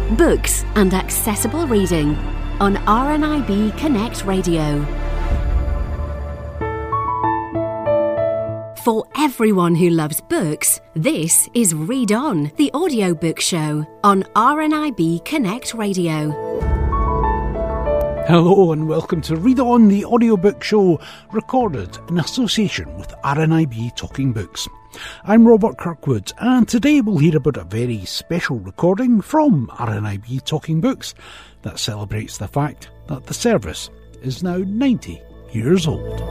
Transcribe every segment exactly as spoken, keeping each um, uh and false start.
books and accessible reading on R N I B Connect Radio. For everyone who loves books, this is Read On, the audiobook show on R N I B Connect Radio. Hello and welcome to Read On, the audiobook show, recorded in association with R N I B Talking Books. I'm Robert Kirkwood, and today we'll hear about a very special recording from R N I B Talking Books that celebrates the fact that the service is now ninety years old.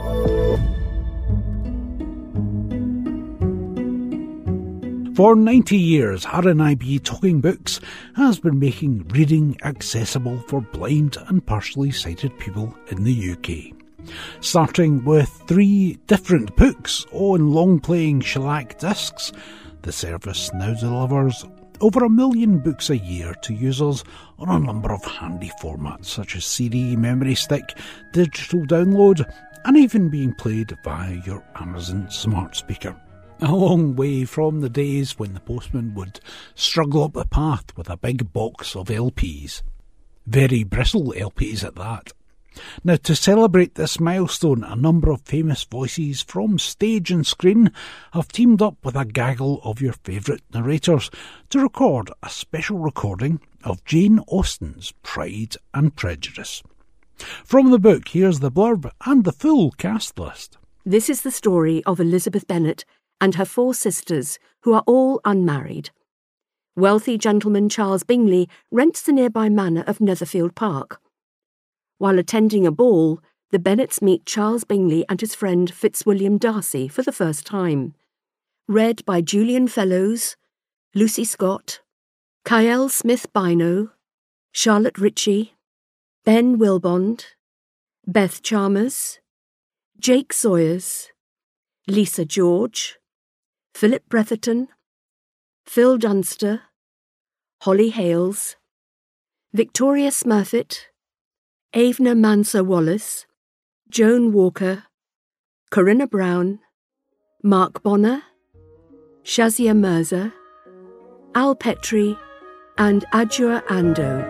For ninety years, R N I B Talking Books has been making reading accessible for blind and partially sighted people in the U K. Starting with three different books on long-playing shellac discs, the service now delivers over a million books a year to users on a number of handy formats such as C D, memory stick, digital download, and even being played via your Amazon smart speaker. A long way from the days when the postman would struggle up the path with a big box of L Ps. Very bristle L Ps at that. Now, to celebrate this milestone, a number of famous voices from stage and screen have teamed up with a gaggle of your favourite narrators to record a special recording of Jane Austen's Pride and Prejudice. From the book, here's the blurb and the full cast list. This is the story of Elizabeth Bennet and her four sisters, who are all unmarried. Wealthy gentleman Charles Bingley rents the nearby manor of Netherfield Park. While attending a ball, the Bennets meet Charles Bingley and his friend Fitzwilliam Darcy for the first time. Read by Julian Fellows, Lucy Scott, Kyle Smith-Bino, Charlotte Ritchie, Ben Wilbond, Beth Chalmers, Jake Sawyers, Lisa George, Philip Bretherton, Phil Dunster, Holly Hales, Victoria Smurfit, Avner Manser-Wallace, Joan Walker, Corinna Brown, Mark Bonner, Shazia Mirza, Al Petrie, and Adjua Ando.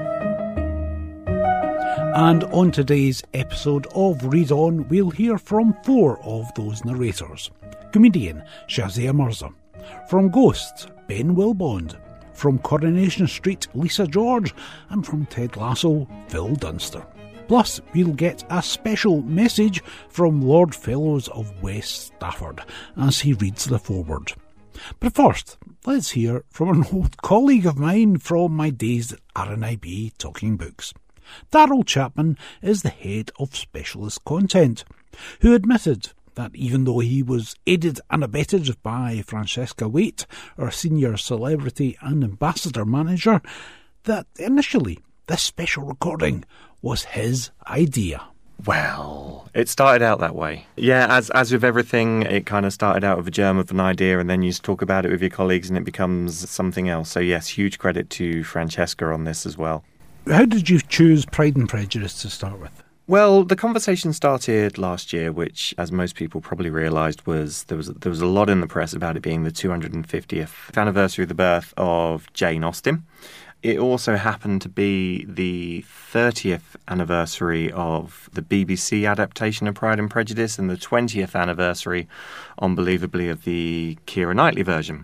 And on today's episode of Read On, we'll hear from four of those narrators. Comedian Shazia Mirza. From Ghosts, Ben Wilbond. From Coronation Street, Lisa George. And from Ted Lasso, Phil Dunster. Plus, we'll get a special message from Lord Fellows of West Stafford as he reads the foreword. But first, let's hear from an old colleague of mine from my days at R N I B Talking Books. Darryl Chapman is the head of specialist content, who admitted that even though he was aided and abetted by Francesca Waite, our senior celebrity and ambassador manager, that initially this special recording was his idea. Well, it started out that way. Yeah, as as with everything, it kind of started out with a germ of an idea, and then you talk about it with your colleagues and it becomes something else. So yes, huge credit to Francesca on this as well. How did you choose Pride and Prejudice to start with? Well, the conversation started last year, which, as most people probably realised, was there was there was a lot in the press about it being the two hundred fiftieth anniversary of the birth of Jane Austen. It also happened to be the thirtieth anniversary of the B B C adaptation of Pride and Prejudice and the twentieth anniversary, unbelievably, of the Keira Knightley version.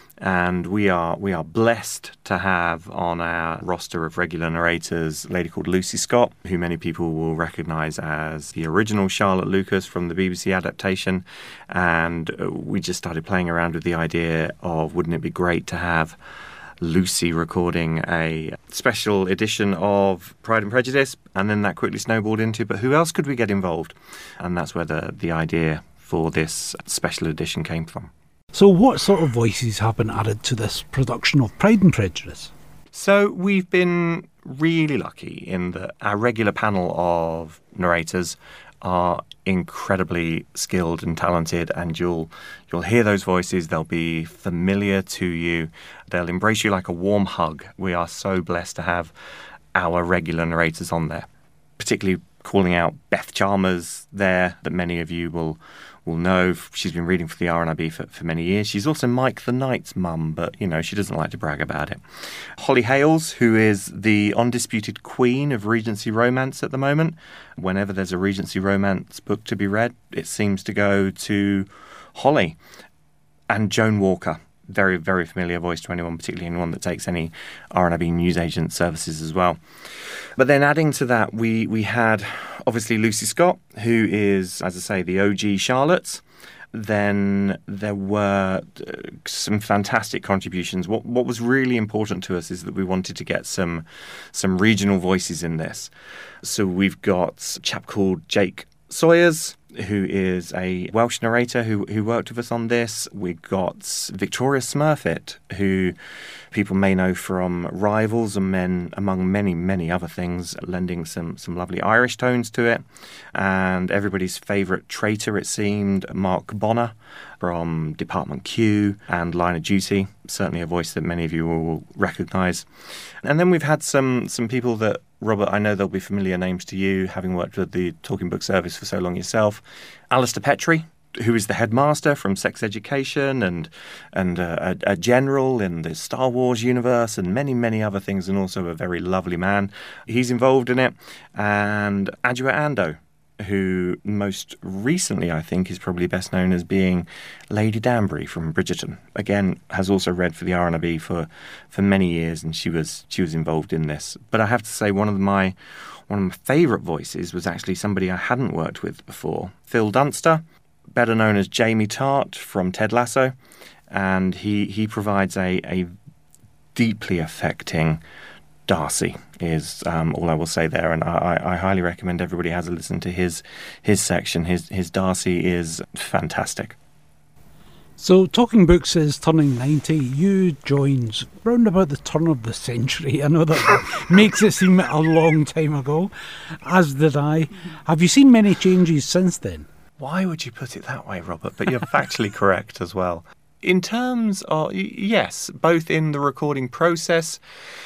And we are we are blessed to have on our roster of regular narrators a lady called Lucy Scott, who many people will recognise as the original Charlotte Lucas from the B B C adaptation. And we just started playing around with the idea of, wouldn't it be great to have Lucy recording a special edition of Pride and Prejudice? And then that quickly snowballed into, but who else could we get involved? And that's where the, the idea for this special edition came from. So what sort of voices have been added to this production of Pride and Prejudice? So we've been really lucky in that our regular panel of narrators are incredibly skilled and talented, and you'll you'll hear those voices. They'll be familiar to you. They'll embrace you like a warm hug. We are so blessed to have our regular narrators on there. Particularly calling out Beth Chalmers there, that many of you will will know. She's been reading for the R N I B for, for many years. She's also Mike the Knight's mum, but, you know, she doesn't like to brag about it. Holly Hales, who is the undisputed queen of Regency romance at the moment. Whenever there's a Regency romance book to be read, it seems to go to Holly. And Joan Walker, very, very familiar voice to anyone, particularly anyone that takes any R N I B newsagent services as well. But then adding to that, we, we had obviously Lucy Scott, who is, as I say, the O G Charlotte. Then there were uh, some fantastic contributions. What what was really important to us is that we wanted to get some some regional voices in this. So we've got a chap called Jake Sawyers, who is a Welsh narrator who who worked with us on this. We've got Victoria Smurfit, who people may know from Rivals and men, among many, many other things, lending some, some lovely Irish tones to it. And everybody's favourite traitor, it seemed, Mark Bonner from Department Q and Line of Duty, certainly a voice that many of you will recognise. And then we've had some some people that, Robert, I know they'll be familiar names to you, having worked with the Talking Book Service for so long yourself. Alistair Petrie, who is the headmaster from Sex Education and and uh, a, a general in the Star Wars universe and many, many other things, and also a very lovely man. He's involved in it. And Adjoa Andoh, who most recently, I think, is probably best known as being Lady Danbury from Bridgerton. Again, has also read for the R N I B for, for many years, and she was she was involved in this. But I have to say, one of my one of my favourite voices was actually somebody I hadn't worked with before, Phil Dunster, better known as Jamie Tart from Ted Lasso, and he he provides a a deeply affecting Darcy, is um, all I will say there, and I, I highly recommend everybody has a listen to his his section. His his Darcy is fantastic. So Talking Books is turning ninety. You joined round about the turn of the century. I know that makes it seem a long time ago, as did I. Have you seen many changes since then? Why would you put it that way, Robert? But you're factually correct as well. In terms of, yes, both in the recording process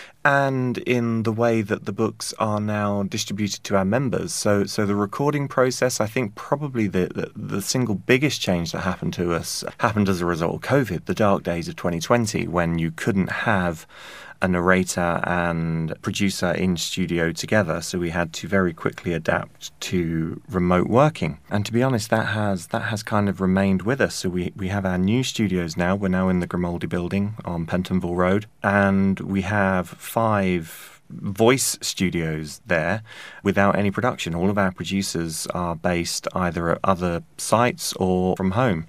and in the way that the books are now distributed to our members. So so the recording process, I think probably the, the, the single biggest change that happened to us happened as a result of COVID, the dark days of twenty twenty, when you couldn't have a narrator and producer in studio together, so we had to very quickly adapt to remote working. And to be honest, that has that has kind of remained with us. So we, we have our new studios now. We're now in the Grimaldi building on Pentonville Road, and we have five voice studios there without any production. All of our producers are based either at other sites or from home.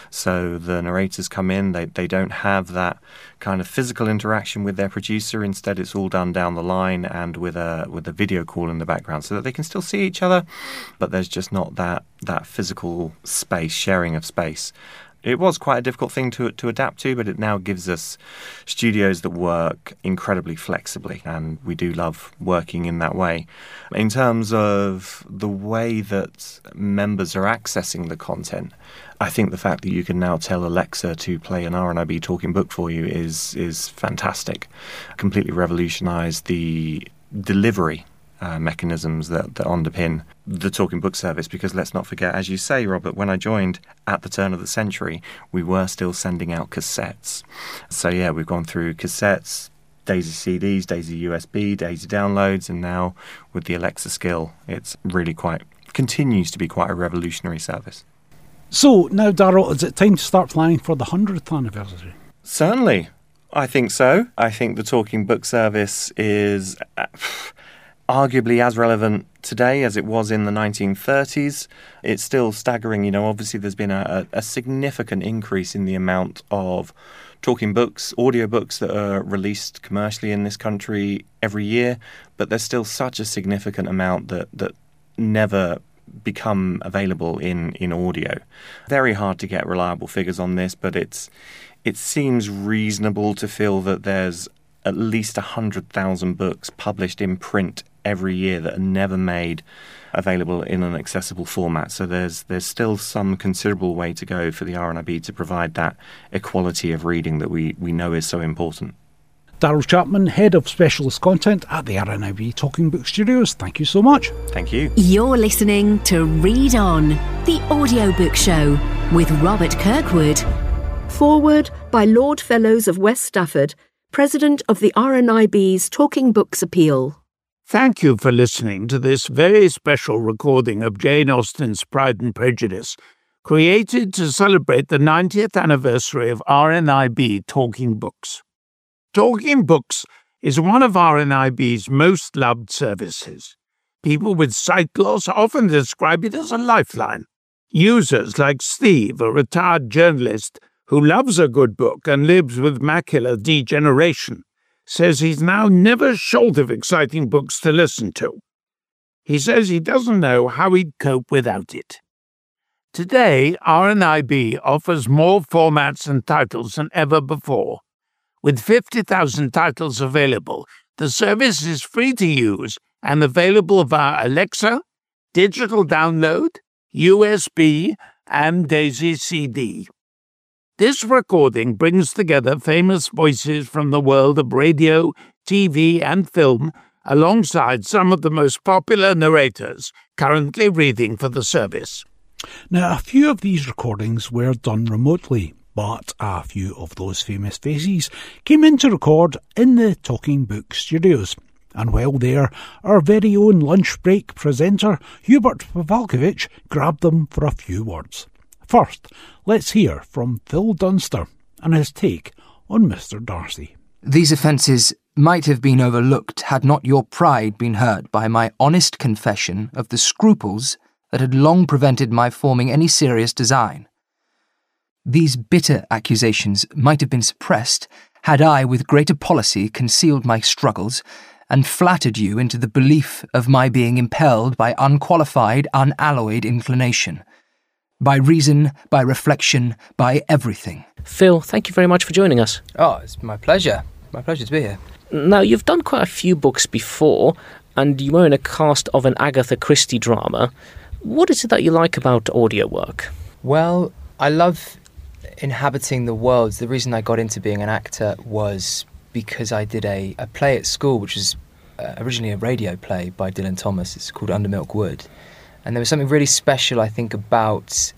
So the narrators come in, they, they don't have that kind of physical interaction with their producer. Instead, it's all done down the line and with a with a video call in the background so that they can still see each other, but there's just not that that physical space, sharing of space. It was quite a difficult thing to to adapt to, but it now gives us studios that work incredibly flexibly, and we do love working in that way. In terms of the way that members are accessing the content, I think the fact that you can now tell Alexa to play an R N I B talking book for you is is fantastic. Completely revolutionised the delivery Uh, mechanisms that, that underpin the Talking Book Service, because let's not forget, as you say, Robert, when I joined at the turn of the century, we were still sending out cassettes. So yeah, we've gone through cassettes, Daisy C Ds, Daisy U S B, Daisy downloads, and now with the Alexa skill, it's really quite, continues to be quite a revolutionary service. So now, Darryl, is it time to start planning for the hundredth anniversary? Certainly, I think so. I think the Talking Book Service is Uh, arguably as relevant today as it was in the nineteen thirties. It's still staggering. You know, obviously there's been a, a significant increase in the amount of talking books, audiobooks that are released commercially in this country every year, but there's still such a significant amount that, that never become available in, in audio. Very hard to get reliable figures on this, but it's it seems reasonable to feel that there's at least one hundred thousand books published in print every year that are never made available in an accessible format. So there's there's still some considerable way to go for the R N I B to provide that equality of reading that we, we know is so important. Daryl Chapman, Head of Specialist Content at the R N I B Talking Book Studios. Thank you so much. Thank you. You're listening to Read On, the audiobook show with Robert Kirkwood. Foreword by Lord Fellows of West Stafford, President of the R N I B's Talking Books Appeal. Thank you for listening to this very special recording of Jane Austen's Pride and Prejudice, created to celebrate the ninetieth anniversary of R N I B Talking Books. Talking Books is one of R N I B's most loved services. People with sight loss often describe it as a lifeline. Users like Steve, a retired journalist who loves a good book and lives with macular degeneration, says he's now never short of exciting books to listen to. He says he doesn't know how he'd cope without it. Today, R N I B offers more formats and titles than ever before. With fifty thousand titles available, the service is free to use and available via Alexa, digital download, U S B, and DAISY C D. This recording brings together famous voices from the world of radio, T V, and film, alongside some of the most popular narrators currently reading for the service. Now, a few of these recordings were done remotely, but a few of those famous faces came in to record in the Talking Book Studios. And while there, our very own lunch break presenter, Hubert Pavalkovich, grabbed them for a few words. First, let's hear from Phil Dunster and his take on Mister Darcy. These offences might have been overlooked had not your pride been hurt by my honest confession of the scruples that had long prevented my forming any serious design. These bitter accusations might have been suppressed had I with greater policy concealed my struggles and flattered you into the belief of my being impelled by unqualified, unalloyed inclination. By reason, by reflection, by everything. Phil, thank you very much for joining us. Oh, it's my pleasure. My pleasure to be here. Now, you've done quite a few books before, and you were in a cast of an Agatha Christie drama. What is it that you like about audio work? Well, I love inhabiting the worlds. The reason I got into being an actor was because I did a, a play at school, which was uh, originally a radio play by Dylan Thomas. It's called Under Milk Wood. And there was something really special, I think, about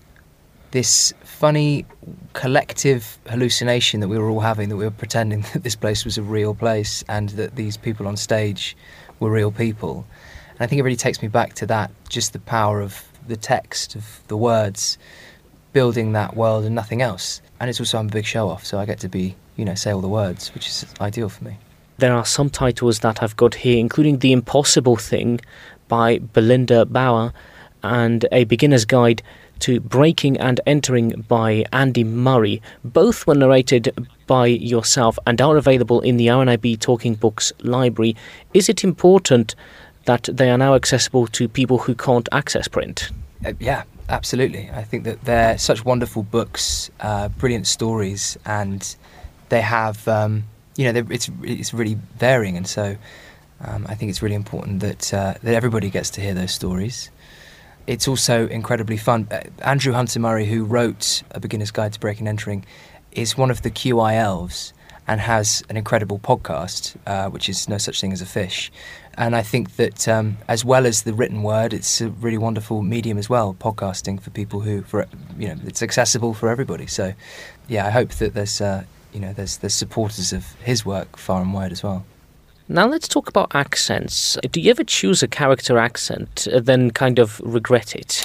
this funny collective hallucination that we were all having, that we were pretending that this place was a real place and that these people on stage were real people. And I think it really takes me back to that, just the power of the text, of the words, building that world and nothing else. And it's also, I'm a big show-off, so I get to be, you know, say all the words, which is ideal for me. There are some titles that I've got here, including The Impossible Thing by Belinda Bauer, and A Beginner's Guide to Breaking and Entering by Andy Murray. Both were narrated by yourself and are available in the R N I B Talking Books library. Is it important that they are now accessible to people who can't access print? Uh, yeah, absolutely. I think that they're such wonderful books, uh, brilliant stories, and they have, um, you know, it's it's really varying, and so um, I think it's really important that uh, that everybody gets to hear those stories. It's also incredibly fun. Uh, Andrew Hunter Murray, who wrote A Beginner's Guide to Breaking and Entering, is one of the Q I elves and has an incredible podcast, uh, which is No Such Thing as a Fish. And I think that um, as well as the written word, it's a really wonderful medium as well, podcasting for people who, for you know, it's accessible for everybody. So, yeah, I hope that there's, uh, you know, there's there's supporters of his work far and wide as well. Now let's talk about accents. Do you ever choose a character accent, uh, then kind of regret it?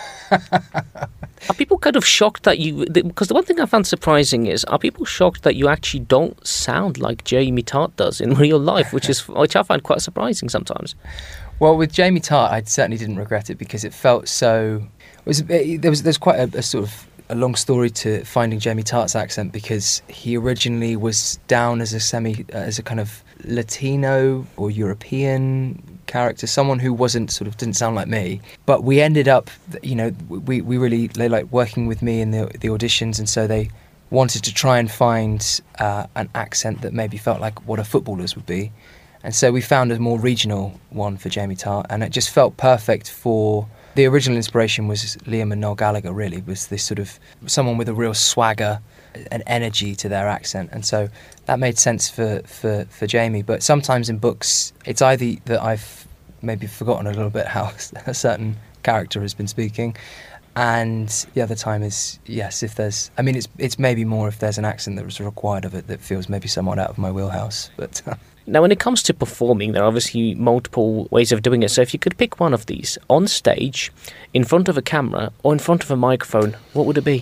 Are people kind of shocked that you... Because the one thing I found surprising is, are people shocked that you actually don't sound like Jamie Tart does in real life, which is which I find quite surprising sometimes? Well, with Jamie Tart, I certainly didn't regret it because it felt so... It was, it, there was there's quite a, a sort of a long story to finding Jamie Tart's accent, because he originally was down as a semi... Uh, as a kind of Latino or European character, someone who wasn't sort of didn't sound like me, but we ended up, you know, we we really they liked working with me in the the auditions, and so they wanted to try and find uh, an accent that maybe felt like what a footballer's would be, and so we found a more regional one for Jamie Tart, and it just felt perfect for. The original inspiration was Liam and Noel Gallagher. Really, was this sort of someone with a real swagger, an energy to their accent, and so that made sense for, for, for Jamie. But sometimes in books, it's either that I've maybe forgotten a little bit how a certain character has been speaking, and the other time is, yes, if there's, I mean, it's it's maybe more if there's an accent that was required of it that feels maybe somewhat out of my wheelhouse, but... Now, when it comes to performing, there are obviously multiple ways of doing it. So if you could pick one of these, on stage, in front of a camera, or in front of a microphone, what would it be?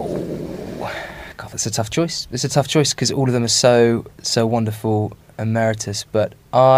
Oh, God, that's a tough choice. It's a tough choice because all of them are so, so wonderful and meritorious. But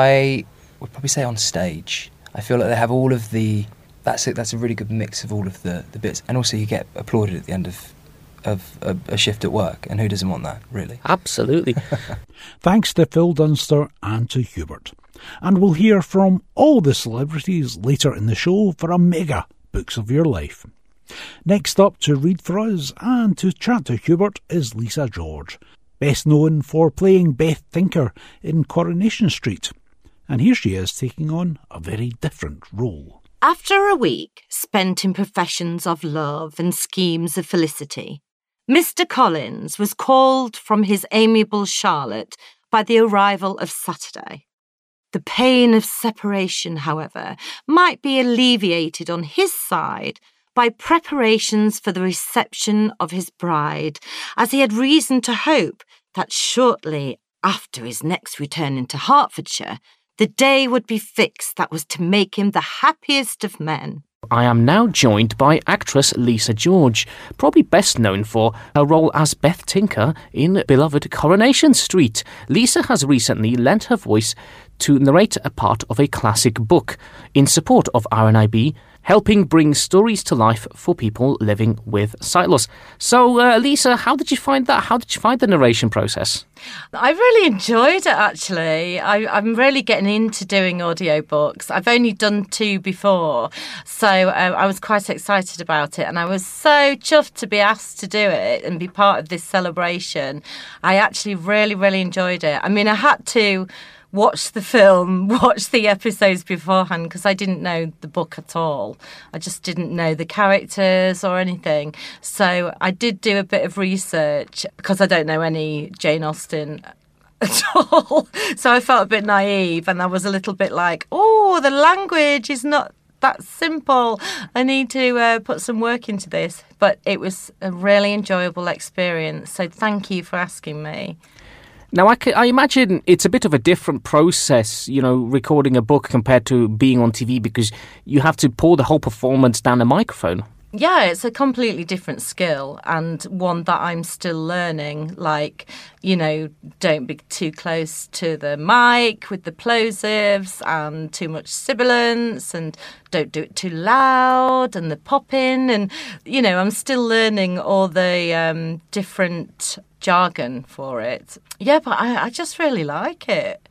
I would probably say on stage. I feel like they have all of the... That's a, that's a really good mix of all of the, the bits. And also you get applauded at the end of of a, a shift at work, and who doesn't want that, really? Absolutely. Thanks to Phil Dunster and to Hubert. And we'll hear from all the celebrities later in the show for a mega Books of Your Life. Next up to read for us and to chat to Hubert is Lisa George, best known for playing Beth Tinker in Coronation Street. And here she is taking on a very different role. After a week spent in professions of love and schemes of felicity, Mister Collins was called from his amiable Charlotte by the arrival of Saturday. The pain of separation, however, might be alleviated on his side by preparations for the reception of his bride, as he had reason to hope that shortly after his next return into Hertfordshire, the day would be fixed that was to make him the happiest of men. I am now joined by actress Lisa George, probably best known for her role as Beth Tinker in beloved Coronation Street. Lisa has recently lent her voice to narrate a part of a classic book in support of R N I B, helping bring stories to life for people living with sight loss. So, uh, Lisa, how did you find that? How did you find the narration process? I really enjoyed it, actually. I, I'm really getting into doing audiobooks. I've only done two before, so uh, I was quite excited about it, and I was so chuffed to be asked to do it and be part of this celebration. I actually really, really enjoyed it. I mean, I had to watch the film, watch the episodes beforehand, because I didn't know the book at all. I just didn't know the characters or anything. So I did do a bit of research because I don't know any Jane Austen at all. So I felt a bit naive, and I was a little bit like, oh, the language is not that simple. I need to uh, put some work into this. But it was a really enjoyable experience. So thank you for asking me. Now, I, can, I imagine it's a bit of a different process, you know, recording a book compared to being on T V, because you have to pour the whole performance down a microphone. Yeah, it's a completely different skill, and one that I'm still learning. Like, you know, don't be too close to the mic with the plosives and too much sibilance, and don't do it too loud and the popping. And, you know, I'm still learning all the um, different jargon for it. Yeah, but I, I just really like it.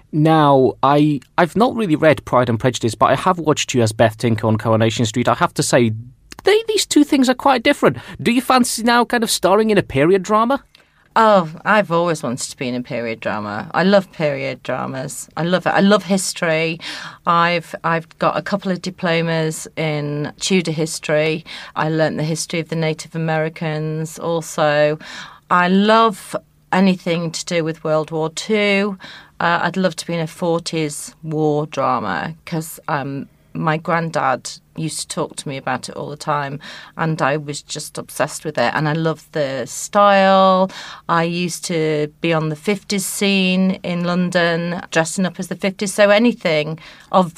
Now, I, I've not really read Pride and Prejudice, but I have watched you as Beth Tinker on Coronation Street. I have to say, they, these two things are quite different. Do you fancy now kind of starring in a period drama? Oh, I've always wanted to be in a period drama. I love period dramas. I love it. I love history. I've I've got a couple of diplomas in Tudor history. I learnt the history of the Native Americans also. I love anything to do with World War Two. Uh, I'd love to be in a forties war drama because um, my granddad used to talk to me about it all the time, and I was just obsessed with it. And I love the style. I used to be on the fifties scene in London, dressing up as the fifties. So anything of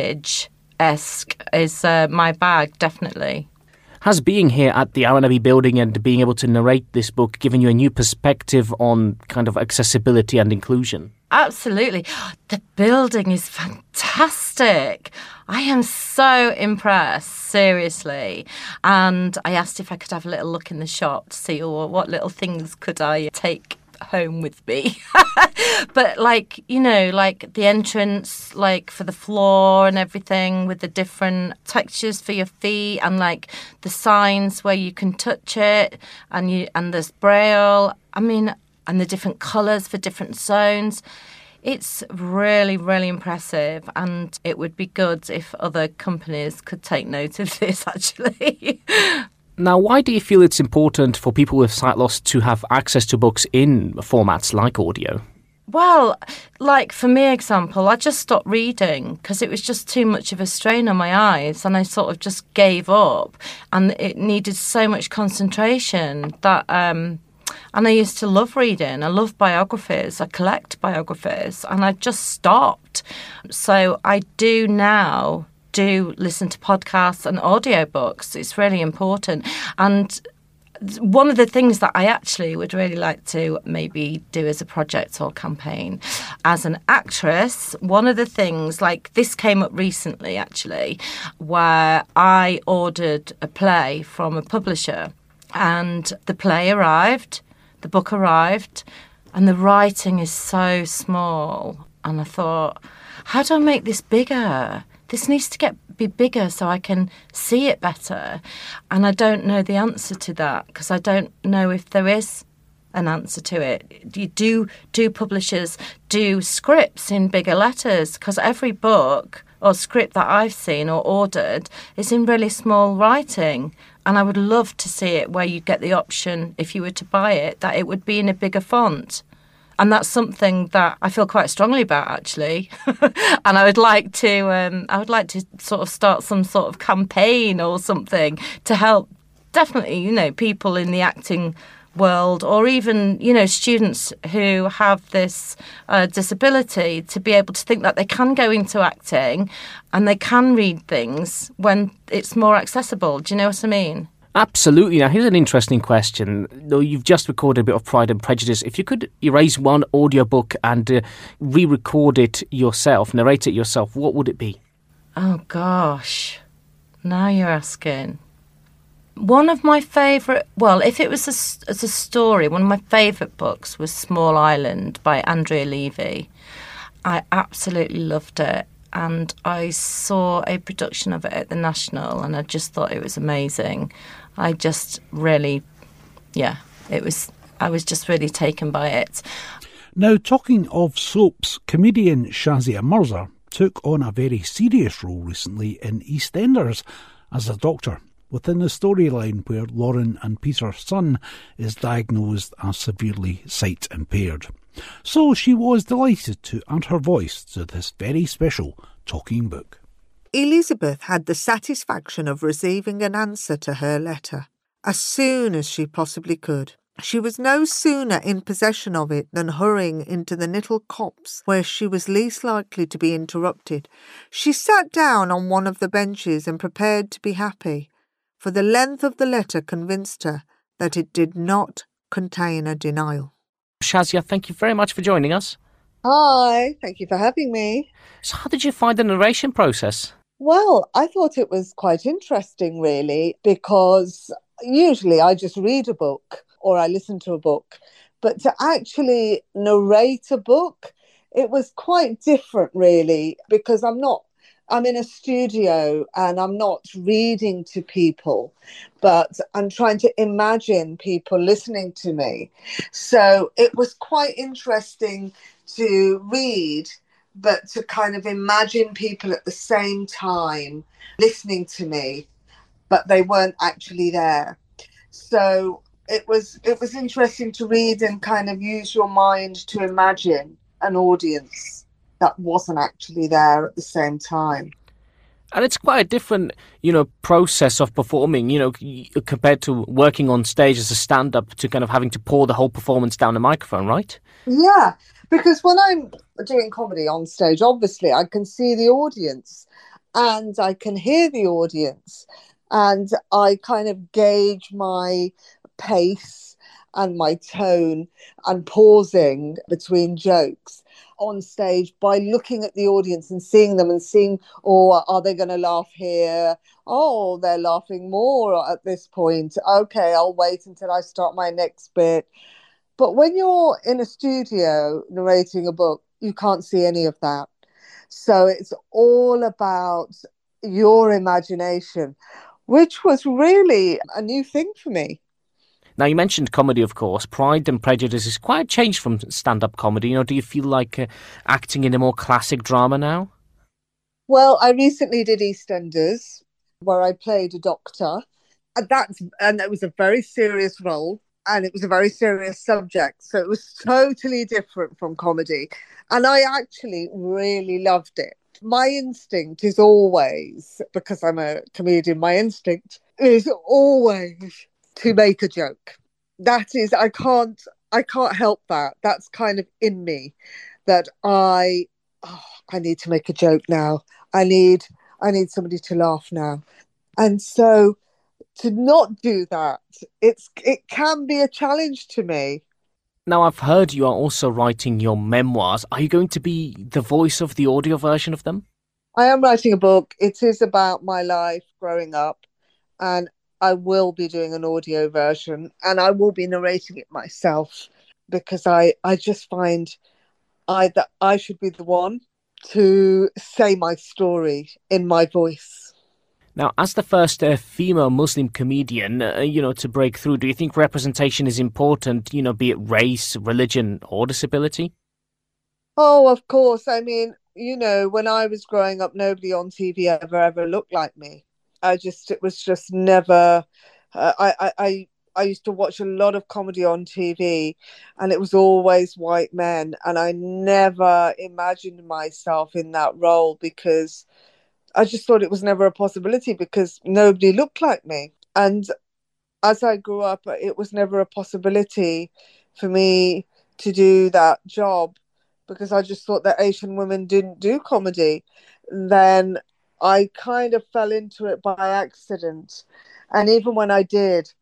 vintage-esque is uh, my bag, definitely. Has being here at the R N I B building and being able to narrate this book given you a new perspective on kind of accessibility and inclusion? Absolutely. The building is fantastic. I am so impressed, seriously. And I asked if I could have a little look in the shop to see, oh, what little things could I take home with me. But like, you know, like the entrance, like for the floor and everything, with the different textures for your feet, and like the signs where you can touch it, and you and there's braille, I mean, and the different colours for different zones. It's really, really impressive, and it would be good if other companies could take note of this, actually. Now, why do you feel it's important for people with sight loss to have access to books in formats like audio? Well, like for me, example, I just stopped reading because it was just too much of a strain on my eyes, and I sort of just gave up, and it needed so much concentration that, um, and I used to love reading. I love biographies. I collect biographies, and I just stopped. So I do now do listen to podcasts and audiobooks. It's really important. And one of the things that I actually would really like to maybe do as a project or campaign as an actress, one of the things, like this came up recently actually, where I ordered a play from a publisher, and the play arrived, the book arrived, and the writing is so small. And I thought, how do I make this bigger? This needs to get be bigger so I can see it better. And I don't know the answer to that because I don't know if there is an answer to it. You do do publishers do scripts in bigger letters? Because every book or script that I've seen or ordered is in really small writing. And I would love to see it where you get the option, if you were to buy it, that it would be in a bigger font. And that's something that I feel quite strongly about, actually. And I would like to, um, I would like to sort of start some sort of campaign or something to help, definitely, you know, people in the acting world, or even, you know, students who have this uh, disability, to be able to think that they can go into acting and they can read things when it's more accessible. Do you know what I mean? Absolutely. Now, here's an interesting question. Though you've just recorded a bit of Pride and Prejudice, if you could erase one audiobook and uh, re-record it yourself, narrate it yourself, what would it be? Oh, gosh. Now you're asking. One of my favourite, well, if it was a, as a story, one of my favourite books was Small Island by Andrea Levy. I absolutely loved it. And I saw a production of it at the National, and I just thought it was amazing. I just really, yeah, it was, I was just really taken by it. Now, talking of soaps, comedian Shazia Mirza took on a very serious role recently in EastEnders as a doctor, within the storyline where Lauren and Peter's son is diagnosed as severely sight impaired. So she was delighted to add her voice to this very special talking book. Elizabeth had the satisfaction of receiving an answer to her letter as soon as she possibly could. She was no sooner in possession of it than hurrying into the little copse where she was least likely to be interrupted. She sat down on one of the benches and prepared to be happy, for the length of the letter convinced her that it did not contain a denial. Shazia, thank you very much for joining us. Hi, thank you for having me. So how did you find the narration process? Well, I thought it was quite interesting, really, because usually I just read a book or I listen to a book, but to actually narrate a book, it was quite different, really, because I'm not, I'm in a studio and I'm not reading to people, but I'm trying to imagine people listening to me. So it was quite interesting to read, but to kind of imagine people at the same time listening to me, but they weren't actually there. So it was it was interesting to read and kind of use your mind to imagine an audience that wasn't actually there at the same time. And it's quite a different, you know, process of performing, you know, compared to working on stage as a stand-up to kind of having to pour the whole performance down the microphone, right? Yeah, because when I'm doing comedy on stage, obviously I can see the audience and I can hear the audience, and I kind of gauge my pace and my tone and pausing between jokes on stage by looking at the audience and seeing them and seeing, oh, are they going to laugh here? Oh, they're laughing more at this point. Okay, I'll wait until I start my next bit. But when you're in a studio narrating a book, you can't see any of that. So it's all about your imagination, which was really a new thing for me. Now, you mentioned comedy, of course. Pride and Prejudice is quite a change from stand-up comedy. You know, do you feel like uh, acting in a more classic drama now? Well, I recently did EastEnders, where I played a doctor, And that's and it was a very serious role, and it was a very serious subject. So it was totally different from comedy. And I actually really loved it. My instinct is always, because I'm a comedian, my instinct is always to make a joke. That is, I can't, I can't help that. That's kind of in me, that I, oh, I need to make a joke now. I need, I need somebody to laugh now. And so to not do that, it's, it can be a challenge to me. Now, I've heard you are also writing your memoirs. Are you going to be the voice of the audio version of them? I am writing a book. It is about my life growing up, and I will be doing an audio version, and I will be narrating it myself, because I, I just find I that I should be the one to say my story in my voice. Now, as the first uh, female Muslim comedian, uh, you know, to break through, do you think representation is important, you know, be it race, religion, or disability? Oh, of course. I mean, you know, when I was growing up, nobody on T V ever, ever looked like me. I just, it was just never, uh, I, I, I, I used to watch a lot of comedy on T V, and it was always white men. And I never imagined myself in that role, because I just thought it was never a possibility, because nobody looked like me. And as I grew up, it was never a possibility for me to do that job, because I just thought that Asian women didn't do comedy. Then I kind of fell into it by accident. And even when I did,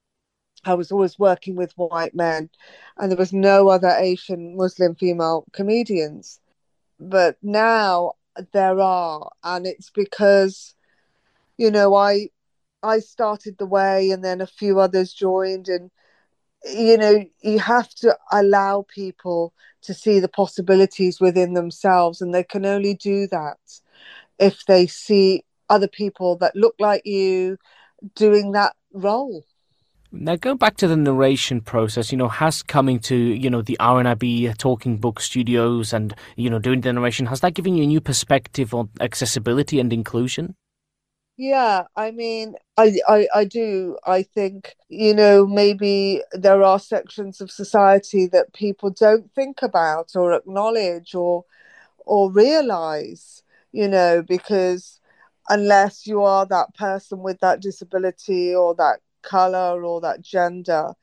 I was always working with white men, and there was no other Asian Muslim female comedians. But now there are, and it's because, you know, I I started the way, and then a few others joined, and you know, you have to allow people to see the possibilities within themselves, and they can only do that if they see other people that look like you doing that role. Now, going back to the narration process, you know, has coming to, you know, the R N I B Talking Book Studios and, you know, doing the narration, has that given you a new perspective on accessibility and inclusion? Yeah, I mean, I, I, I do. I think, you know, maybe there are sections of society that people don't think about or acknowledge or or realise, you know, because unless you are that person with that disability or that colour or that gender,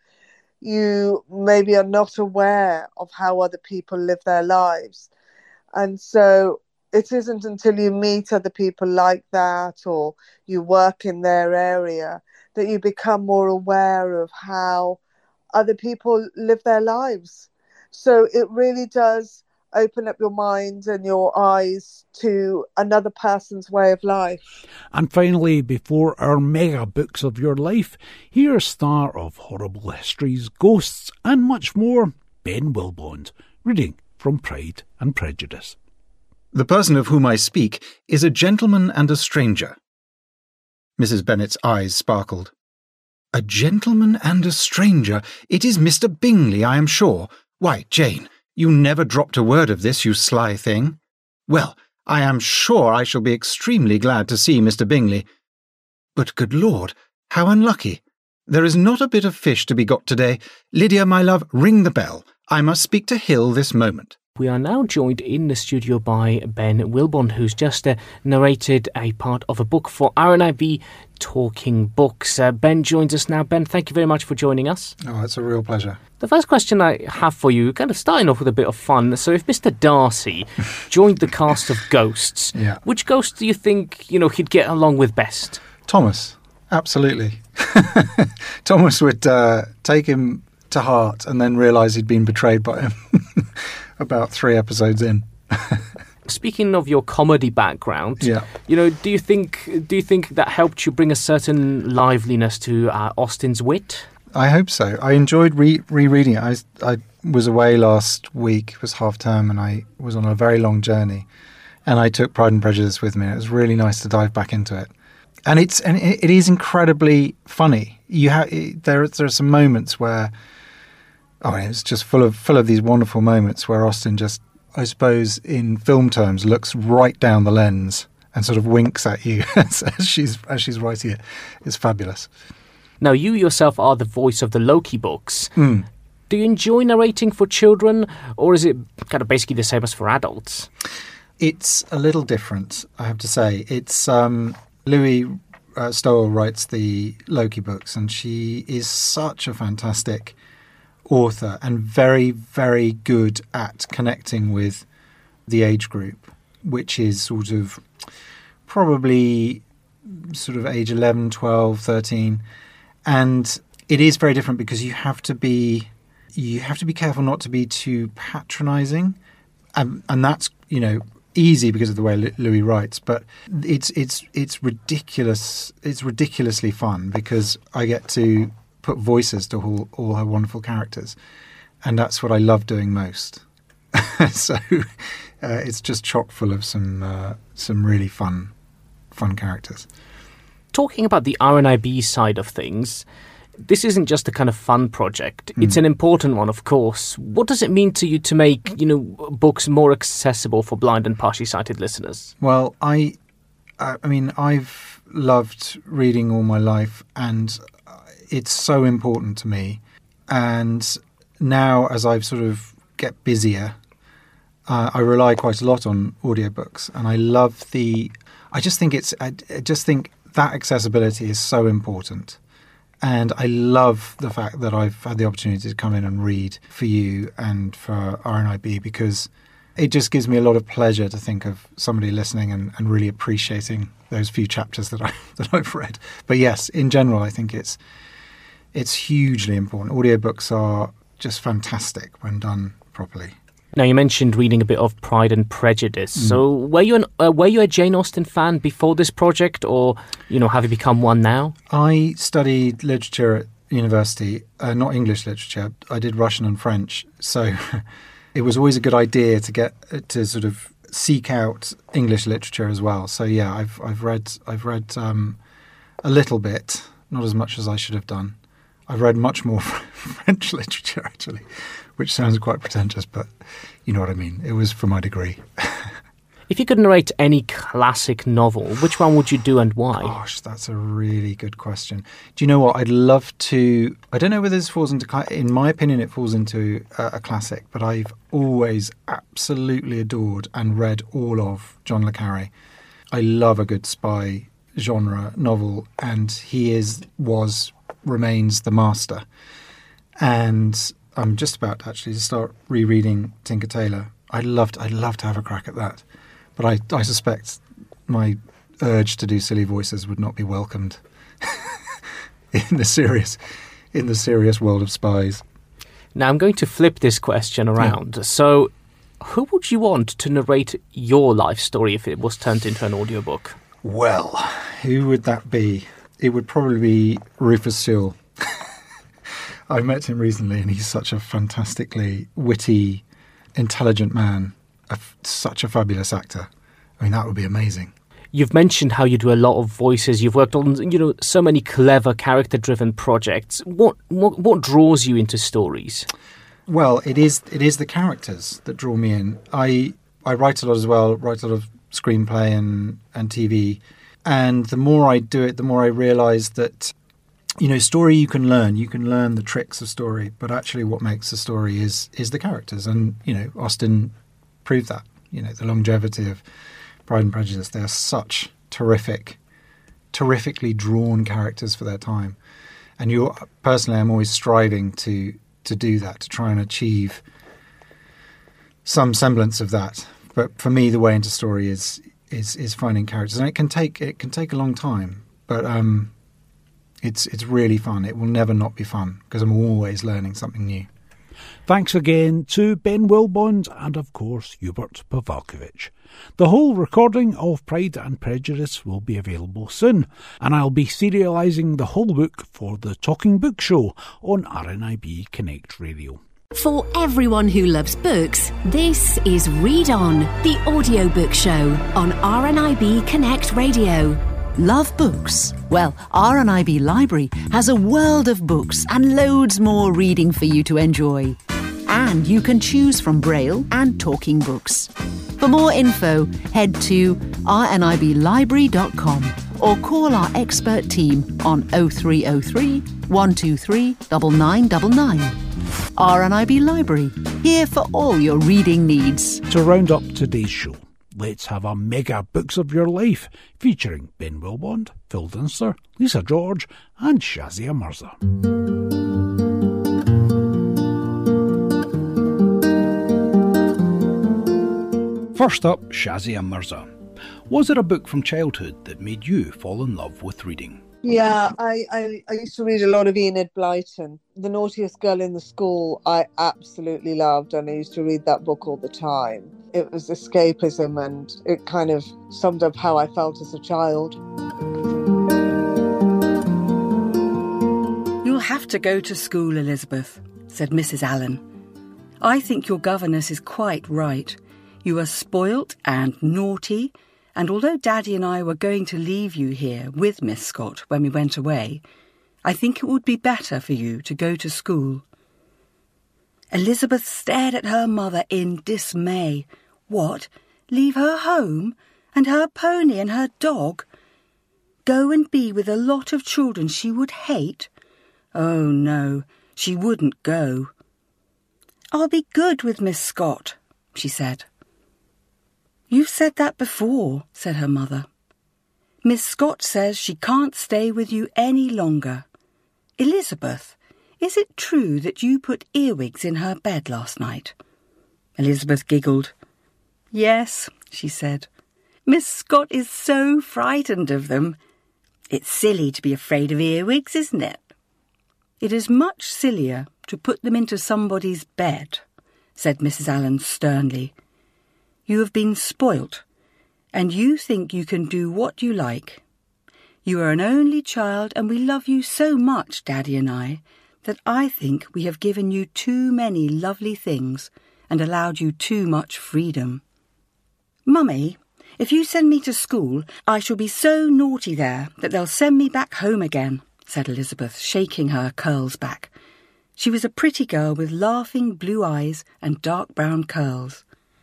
you maybe are not aware of how other people live their lives. And so it isn't until you meet other people like that, or you work in their area, that you become more aware of how other people live their lives. So it really does open up your mind and your eyes to another person's way of life. And finally, before our mega books of your life, here's star of Horrible Histories, Ghosts and much more, Ben Wilbond, reading from Pride and Prejudice. The person of whom I speak is a gentleman and a stranger. Missus Bennet's eyes sparkled. A gentleman and a stranger? It is Mister Bingley, I am sure. Why, Jane, you never dropped a word of this, you sly thing. Well, I am sure I shall be extremely glad to see Mister Bingley. But, good Lord, how unlucky. There is not a bit of fish to be got today. Lydia, my love, ring the bell. I must speak to Hill this moment. We are now joined in the studio by Ben Wilbond, who's just uh, narrated a part of a book for R N I B Talking Books. Uh, Ben joins us now. Ben, thank you very much for joining us. Oh, it's a real pleasure. The first question I have for you, kind of starting off with a bit of fun. So if Mister Darcy joined the cast of Ghosts, yeah. which ghost do you think, you know, he'd get along with best? Thomas, absolutely. Thomas would uh, take him to heart and then realise he'd been betrayed by him. About three episodes in. Speaking of your comedy background, yeah. you know, do you think do you think that helped you bring a certain liveliness to uh, Austen's wit? I hope so. I enjoyed re- rereading it. I, I was away last week. It was half term, and I was on a very long journey. And I took Pride and Prejudice with me. And it was really nice to dive back into it. And it's and it, it is incredibly funny. You have there there are some moments where. Oh, it's just full of full of these wonderful moments where Austen just, I suppose, in film terms, looks right down the lens and sort of winks at you as, as she's as she's writing it. It's fabulous. Now, you yourself are the voice of the Loki books. Mm. Do you enjoy narrating for children, or is it kind of basically the same as for adults? It's a little different, I have to say. It's um, Louis uh, Stowell writes the Loki books, and she is such a fantastic author and very, very good at connecting with the age group, which is sort of probably sort of age eleven, twelve, thirteen. And it is very different because you have to be you have to be careful not to be too patronising. Um, and that's, you know, easy because of the way Louis writes, but it's it's it's ridiculous. It's ridiculously fun because I get to put voices to all, all her wonderful characters, and that's what I love doing most. so uh, it's just chock full of some uh, some really fun fun characters. Talking about the R N I B side of things, this isn't just a kind of fun project. It's mm. an important one, of course. What does it mean to you to make, you know, books more accessible for blind and partially sighted listeners? Well, I, I mean, I've loved reading all my life, and it's so important to me. And now, as I've sort of get busier, uh, I rely quite a lot on audiobooks, and I love the. I just think it's. I, I just think that accessibility is so important. And I love the fact that I've had the opportunity to come in and read for you and for R N I B, because it just gives me a lot of pleasure to think of somebody listening and, and really appreciating those few chapters that I that I've read. But yes, in general, I think it's it's hugely important. Audiobooks are just fantastic when done properly. Now, you mentioned reading a bit of Pride and Prejudice. Mm. So, were you an, uh, were you a Jane Austen fan before this project, or, you know, have you become one now? I studied literature at university, uh, not English literature. I did Russian and French, so it was always a good idea to get to sort of seek out English literature as well. So yeah, I've I've read I've read um, a little bit, not as much as I should have done. I've read much more French literature actually, which sounds quite pretentious, but you know what I mean. It was for my degree. If you could narrate any classic novel, which one would you do and why? Gosh, that's a really good question. Do you know what? I'd love to... I don't know whether this falls into... In my opinion, it falls into a, a classic, but I've always absolutely adored and read all of John le Carré. I love a good spy genre novel, and he is, was, remains the master. And I'm just about actually to start rereading Tinker Tailor. I'd love to, I'd love to have a crack at that. But I, I suspect my urge to do silly voices would not be welcomed in the serious in the serious world of spies. Now, I'm going to flip this question around. Yeah. So, who would you want to narrate your life story if it was turned into an audiobook? Well, who would that be? It would probably be Rufus Sewell. I met him recently, and he's such a fantastically witty, intelligent man. A, such a fabulous actor. I mean, that would be amazing. You've mentioned how you do a lot of voices. You've worked on, you know, so many clever character-driven projects. What what what draws you into stories? Well, it is it is the characters that draw me in. I I write a lot as well. Write a lot of screenplay and and T V. And the more I do it, the more I realise that, you know, story you can learn. You can learn the tricks of story, but actually, what makes a story is is the characters. And you know, Austen prove that. You know, the longevity of Pride and Prejudice, they are such terrific, terrifically drawn characters for their time. And you're, personally, I'm always striving to to do that, to try and achieve some semblance of that. But for me, the way into story is is is finding characters, and it can take it can take a long time, but um, it's it's really fun. It will never not be fun because I'm always learning something new. Thanks again to Ben Wilbond and, of course, Hubert Pavalkovich. The whole recording of Pride and Prejudice will be available soon, and I'll be serialising the whole book for the Talking Book Show on R N I B Connect Radio. For everyone who loves books, this is Read On, the audiobook show on R N I B Connect Radio. Love books? Well, R N I B Library has a world of books and loads more reading for you to enjoy. And you can choose from Braille and talking books. For more info, head to r n i b library dot com or call our expert team on oh three oh three, one two three, nine nine nine nine. R N I B Library, here for all your reading needs. To round up today's show, let's have a mega Books of Your Life featuring Ben Wilbond, Phil Dunster, Lisa George and Shazia Mirza. First up, Shazia Mirza. Was there a book from childhood that made you fall in love with reading? Yeah, I, I, I used to read a lot of Enid Blyton. The Naughtiest Girl in the School I absolutely loved, and I used to read that book all the time. It was escapism, and it kind of summed up how I felt as a child. You'll have to go to school, Elizabeth, said Missus Allen. I think your governess is quite right. You are spoilt and naughty, and although Daddy and I were going to leave you here with Miss Scott when we went away, I think it would be better for you to go to school. Elizabeth stared at her mother in dismay. What? Leave her home? And her pony and her dog? Go and be with a lot of children she would hate? Oh, no, she wouldn't go. I'll be good with Miss Scott, she said. You've said that before, said her mother. Miss Scott says she can't stay with you any longer. Elizabeth, is it true that you put earwigs in her bed last night? Elizabeth giggled. Yes, she said. Miss Scott is so frightened of them. It's silly to be afraid of earwigs, isn't it? It is much sillier to put them into somebody's bed, said Missus Allen sternly. You have been spoilt, and you think you can do what you like. You are an only child, and we love you so much, Daddy and I, that I think we have given you too many lovely things and allowed you too much freedom. Mummy, if you send me to school, I shall be so naughty there that they'll send me back home again, said Elizabeth, shaking her curls back. She was a pretty girl with laughing blue eyes and dark brown curls.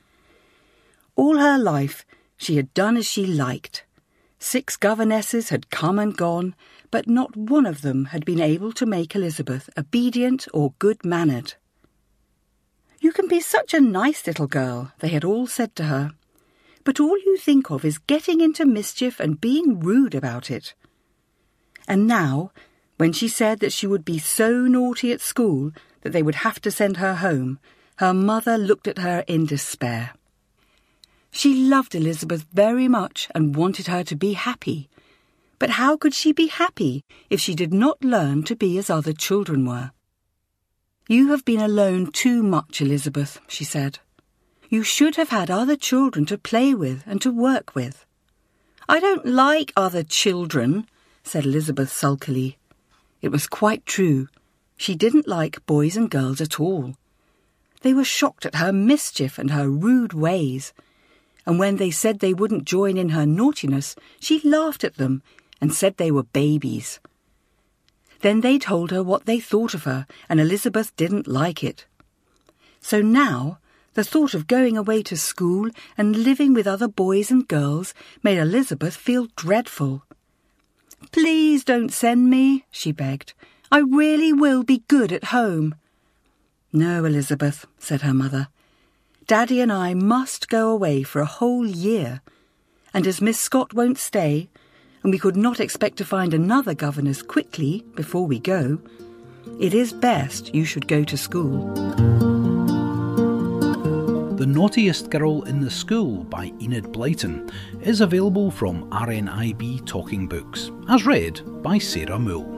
All her life she had done as she liked. Six governesses had come and gone, but not one of them had been able to make Elizabeth obedient or good-mannered. You can be such a nice little girl, they had all said to her, but all you think of is getting into mischief and being rude about it. And now, when she said that she would be so naughty at school that they would have to send her home, her mother looked at her in despair. She loved Elizabeth very much and wanted her to be happy. But how could she be happy if she did not learn to be as other children were? You have been alone too much, Elizabeth, she said. You should have had other children to play with and to work with. I don't like other children, said Elizabeth sulkily. It was quite true. She didn't like boys and girls at all. They were shocked at her mischief and her rude ways. And when they said they wouldn't join in her naughtiness, she laughed at them and said they were babies. Then they told her what they thought of her, and Elizabeth didn't like it. So now, the thought of going away to school and living with other boys and girls made Elizabeth feel dreadful. Please don't send me, she begged. I really will be good at home. No, Elizabeth, said her mother. Daddy and I must go away for a whole year, and as Miss Scott won't stay, and we could not expect to find another governess quickly before we go, it is best you should go to school. The Naughtiest Girl in the School by Enid Blyton is available from R N I B Talking Books, as read by Sarah Moule.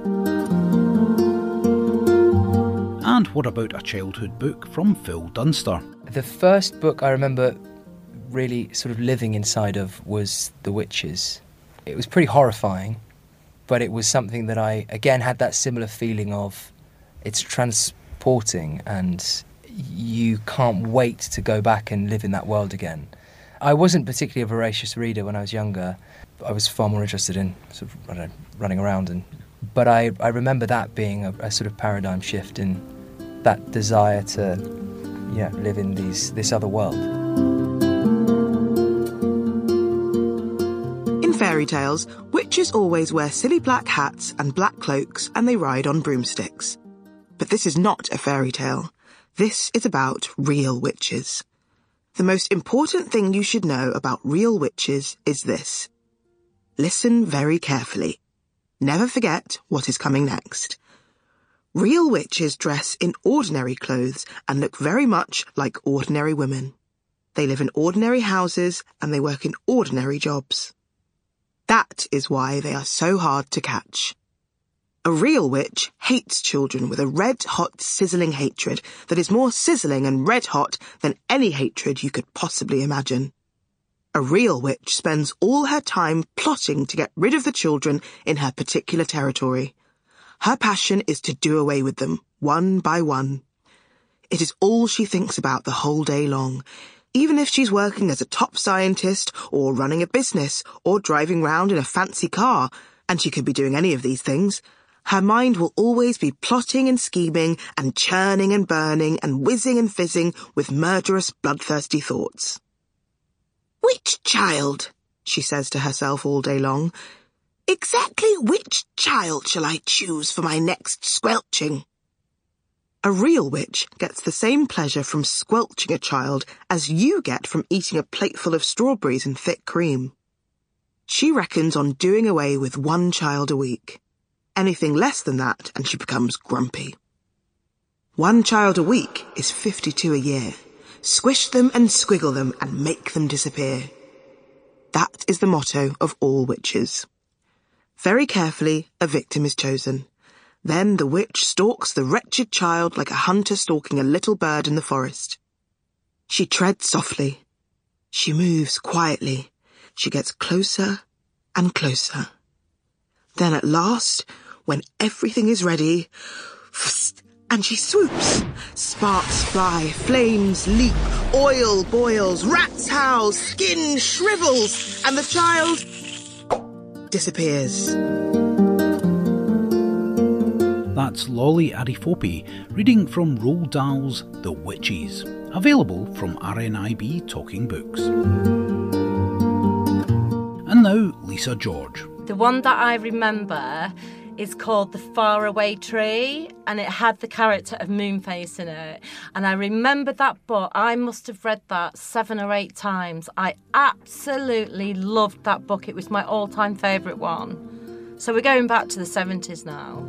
And what about a childhood book from Phil Dunster? The first book I remember really sort of living inside of was The Witches. It was pretty horrifying, but it was something that I, again, had that similar feeling of it's transporting and you can't wait to go back and live in that world again. I wasn't particularly a voracious reader when I was younger. I was far more interested in sort of I don't know, running around. and But I, I remember that being a, a sort of paradigm shift in that desire to yeah, live in these this other world. fairy tales, witches always wear silly black hats and black cloaks and they ride on broomsticks. But this is not a fairy tale. This is about real witches. The most important thing you should know about real witches is this. Listen very carefully. Never forget what is coming next. Real witches dress in ordinary clothes and look very much like ordinary women. They live in ordinary houses and they work in ordinary jobs. That is why they are so hard to catch. A real witch hates children with a red-hot, sizzling hatred that is more sizzling and red-hot than any hatred you could possibly imagine. A real witch spends all her time plotting to get rid of the children in her particular territory. Her passion is to do away with them, one by one. It is all she thinks about the whole day long, even if she's working as a top scientist or running a business or driving round in a fancy car, and she could be doing any of these things. Her mind will always be plotting and scheming and churning and burning and whizzing and fizzing with murderous, bloodthirsty thoughts. Which child, she says to herself all day long, exactly which child shall I choose for my next squelching? A real witch gets the same pleasure from squelching a child as you get from eating a plateful of strawberries and thick cream. She reckons on doing away with one child a week. Anything less than that and she becomes grumpy. One child a week is fifty-two a year. Squish them and squiggle them and make them disappear. That is the motto of all witches. Very carefully, a victim is chosen. Then the witch stalks the wretched child like a hunter stalking a little bird in the forest. She treads softly. She moves quietly. She gets closer and closer. Then at last, when everything is ready, and she swoops. Sparks fly, flames leap, oil boils, rats howl, skin shrivels, and the child disappears. That's Lolly Arifopi reading from Roald Dahl's The Witches, available from R N I B Talking Books. And now, Lisa George. The one that I remember is called The Faraway Tree, and it had the character of Moonface in it. And I remember that book. I must have read that seven or eight times. I absolutely loved that book. It was my all-time favourite one. So we're going back to the seventies now.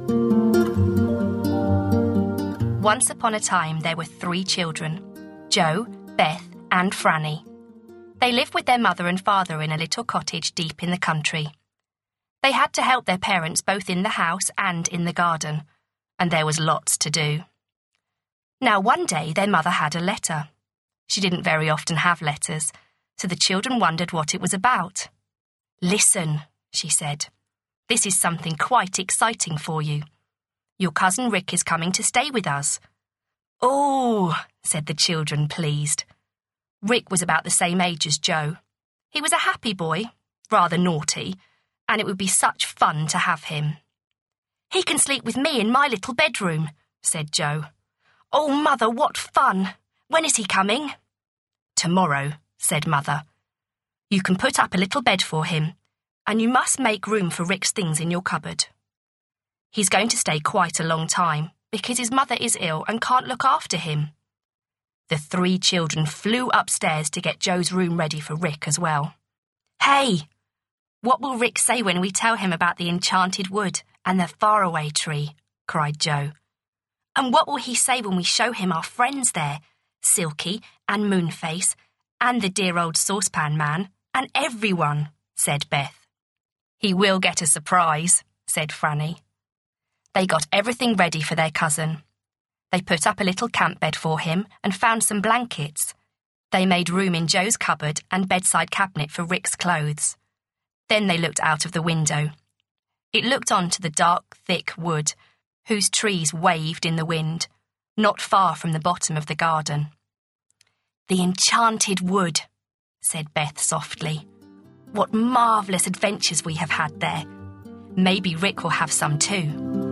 Once upon a time, there were three children, Jo, Beth and Franny. They lived with their mother and father in a little cottage deep in the country. They had to help their parents both in the house and in the garden, and there was lots to do. Now, one day their mother had a letter. She didn't very often have letters, so the children wondered what it was about. "Listen," she said. "This is something quite exciting for you. Your cousin Rick is coming to stay with us." "Oh," said the children, pleased. Rick was about the same age as Jo. He was a happy boy, rather naughty, and it would be such fun to have him. "He can sleep with me in my little bedroom," said Jo. "Oh, Mother, what fun! When is he coming?" "Tomorrow," said Mother. "You can put up a little bed for him, and you must make room for Rick's things in your cupboard. He's going to stay quite a long time, because his mother is ill and can't look after him." The three children flew upstairs to get Jo's room ready for Rick as well. "Hey! What will Rick say when we tell him about the enchanted wood and the faraway tree?" cried Jo. "And what will he say when we show him our friends there, Silky and Moonface and the dear old saucepan man and everyone?" said Beth. "He will get a surprise," said Franny. They got everything ready for their cousin. They put up a little camp bed for him and found some blankets. They made room in Jo's cupboard and bedside cabinet for Rick's clothes. Then they looked out of the window. It looked on to the dark, thick wood, whose trees waved in the wind, not far from the bottom of the garden. "The enchanted wood," said Beth softly. "What marvellous adventures we have had there. Maybe Rick will have some too."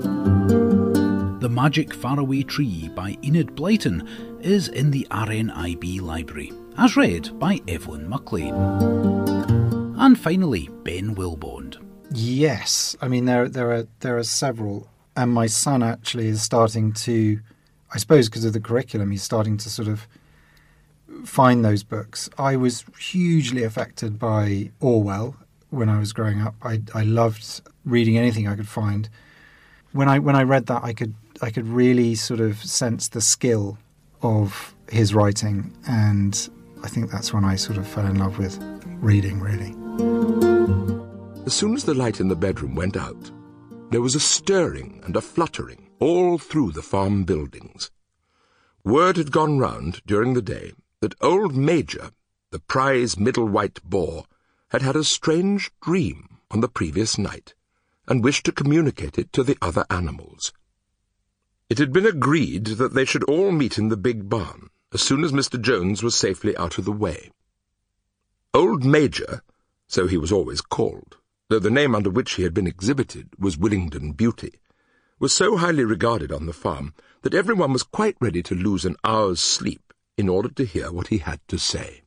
The Magic Faraway Tree by Enid Blyton is in the R N I B library, as read by Evelyn Muckley. And finally, Ben Wilbond. Yes, I mean there there are there are several, and my son actually is starting to, I suppose because of the curriculum, he's starting to sort of find those books. I was hugely affected by Orwell when I was growing up. I I loved reading anything I could find. When I when I read that, I could I could really sort of sense the skill of his writing, and I think that's when I sort of fell in love with reading, really. As soon as the light in the bedroom went out, there was a stirring and a fluttering all through the farm buildings. Word had gone round during the day that old Major, the prize middle white boar, had had a strange dream on the previous night, and wished to communicate it to the other animals. It had been agreed that they should all meet in the big barn as soon as Mister Jones was safely out of the way. Old Major, so he was always called, though the name under which he had been exhibited was Willingdon Beauty, was so highly regarded on the farm that everyone was quite ready to lose an hour's sleep in order to hear what he had to say.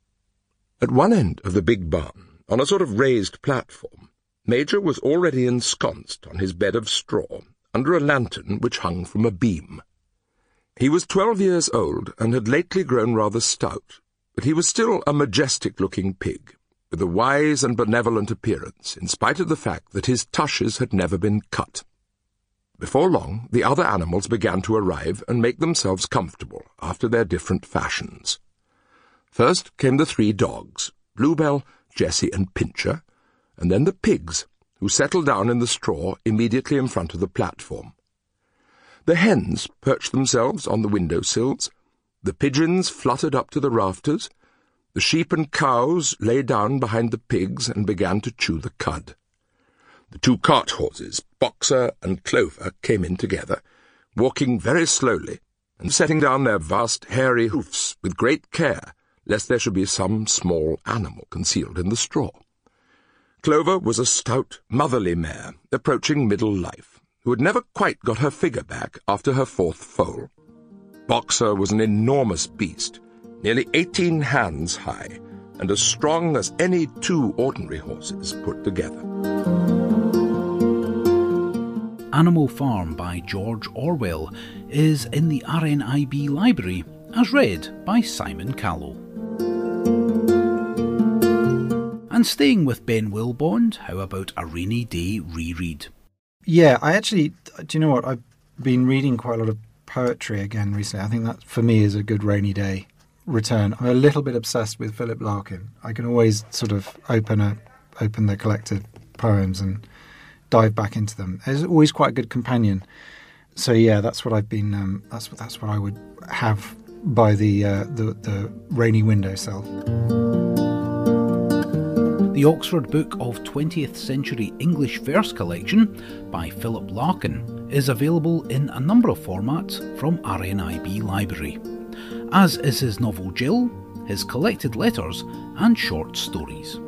At one end of the big barn, on a sort of raised platform, Major was already ensconced on his bed of straw under a lantern which hung from a beam. He was twelve years old and had lately grown rather stout, but he was still a majestic-looking pig, with a wise and benevolent appearance, in spite of the fact that his tushes had never been cut. Before long, the other animals began to arrive and make themselves comfortable after their different fashions. First came the three dogs, Bluebell, Jessie, and Pincher, and then the pigs, who settled down in the straw immediately in front of the platform. The hens perched themselves on the window-sills, the pigeons fluttered up to the rafters, the sheep and cows lay down behind the pigs and began to chew the cud. The two cart horses, Boxer and Clover, came in together, walking very slowly and setting down their vast hairy hoofs with great care, lest there should be some small animal concealed in the straw. Clover was a stout, motherly mare, approaching middle life, who had never quite got her figure back after her fourth foal. Boxer was an enormous beast, nearly eighteen hands high, and as strong as any two ordinary horses put together. Animal Farm by George Orwell is in the R N I B library, as read by Simon Callow. And staying with Ben Wilbond, how about A Rainy Day reread? Yeah, I actually, do you know what, I've been reading quite a lot of poetry again recently. I think that, for me, is a good rainy day return. I'm a little bit obsessed with Philip Larkin. I can always sort of open a open the collected poems and dive back into them. It's always quite a good companion. So yeah, that's what I've been. Um, that's what that's what I would have by the uh, the, the rainy windowsill. The Oxford Book of twentieth Century English Verse Collection by Philip Larkin is available in a number of formats from R N I B Library, as is his novel Jill, his collected letters and short stories.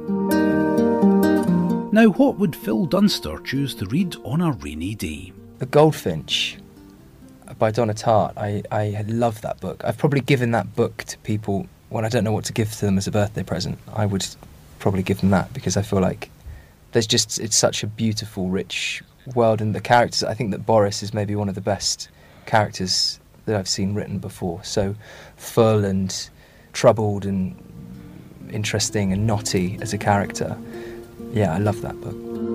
Now, what would Phil Dunster choose to read on a rainy day? The Goldfinch by Donna Tartt. I, I love that book. I've probably given that book to people when I don't know what to give to them as a birthday present. I would probably give them that because I feel like there's just, it's such a beautiful, rich world, and the characters, I think that Boris is maybe one of the best characters that I've seen written before. So full and troubled and interesting and knotty as a character. Yeah, I love that book.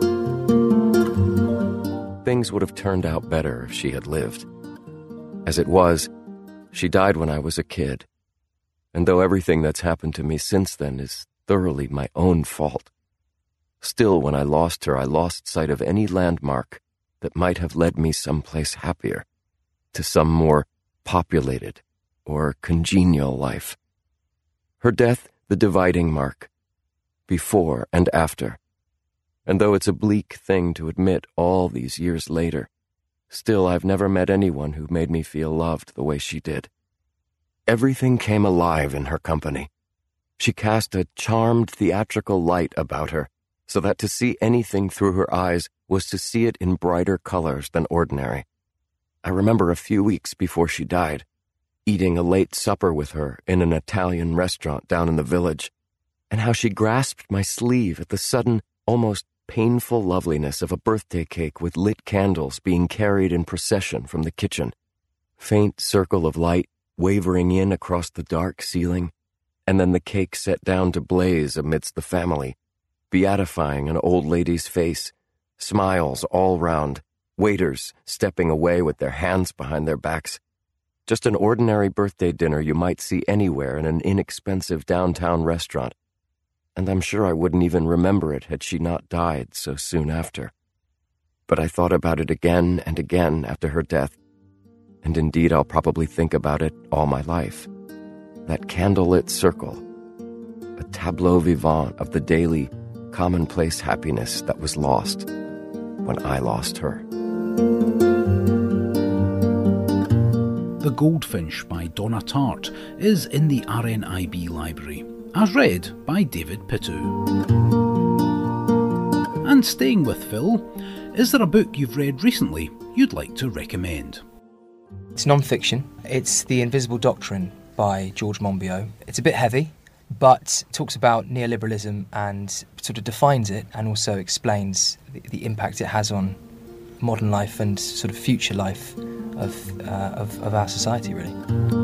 Things would have turned out better if she had lived. As it was, she died when I was a kid. And though everything that's happened to me since then is thoroughly my own fault, still, when I lost her, I lost sight of any landmark that might have led me someplace happier, to some more populated or congenial life. Her death, the dividing mark, before and after. And though it's a bleak thing to admit all these years later, still I've never met anyone who made me feel loved the way she did. Everything came alive in her company. She cast a charmed theatrical light about her, so that to see anything through her eyes was to see it in brighter colors than ordinary. I remember a few weeks before she died, eating a late supper with her in an Italian restaurant down in the village, and how she grasped my sleeve at the sudden, almost painful loveliness of a birthday cake with lit candles being carried in procession from the kitchen. Faint circle of light wavering in across the dark ceiling, and then the cake set down to blaze amidst the family, beatifying an old lady's face, smiles all round, waiters stepping away with their hands behind their backs. Just an ordinary birthday dinner you might see anywhere in an inexpensive downtown restaurant, and I'm sure I wouldn't even remember it had she not died so soon after. But I thought about it again and again after her death, and indeed I'll probably think about it all my life. That candlelit circle, a tableau vivant of the daily, commonplace happiness that was lost when I lost her. The Goldfinch by Donna Tartt is in the R N I B library, as read by David Pittu. And staying with Phil, is there a book you've read recently you'd like to recommend? It's non-fiction. It's The Invisible Doctrine by George Monbiot. It's a bit heavy, but talks about neoliberalism and sort of defines it, and also explains the, the impact it has on modern life and sort of future life of, uh, of, of our society, really.